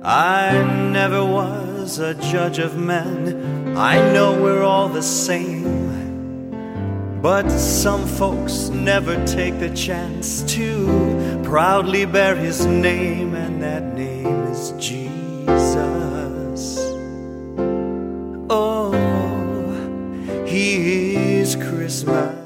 I never was a judge of men. I know we're all the same, but some folks never take the chance to proudly bear his name, and that name is Jesus. Oh, he is Christmas.